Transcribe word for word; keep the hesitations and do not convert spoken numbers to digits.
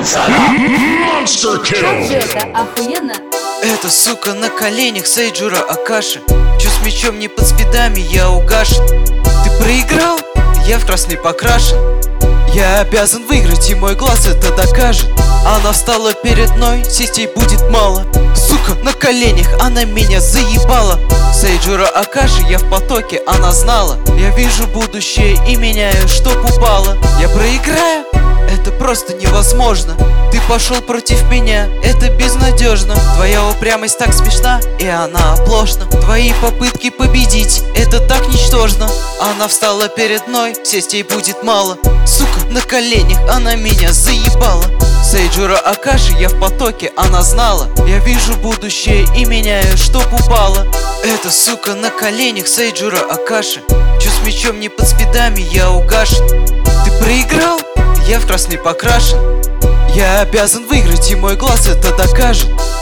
Monster Как же kill! это охуенно! Эта сука на коленях Сейджура Акаши. Чё с мечом не под спидами, я угашен. Ты проиграл? Я в красный покрашен. Я обязан выиграть, и мой глаз это докажет. Она встала перед мной, сесть ей будет мало. Сука на коленях, она меня заебала. Сейджура Акаши, я в потоке, она знала. Я вижу будущее и меняю, чтоб упало. Я проиграю? Это просто невозможно. Ты пошел против меня, это безнадежно. Твоя упрямость так смешна, и она оплошна. Твои попытки победить, это так ничтожно. Она встала перед мной, сесть ей будет мало. Сука на коленях, она меня заебала. Сейджура Акаши, я в потоке, она знала. Я вижу будущее и меняю, чтоб упало. Эта сука на коленях Сейджура Акаши. Чё с мечом не под спидами, я угашен. Ты проиграл? Я в красный покрашен. Я обязан выиграть, и мой глаз это докажет.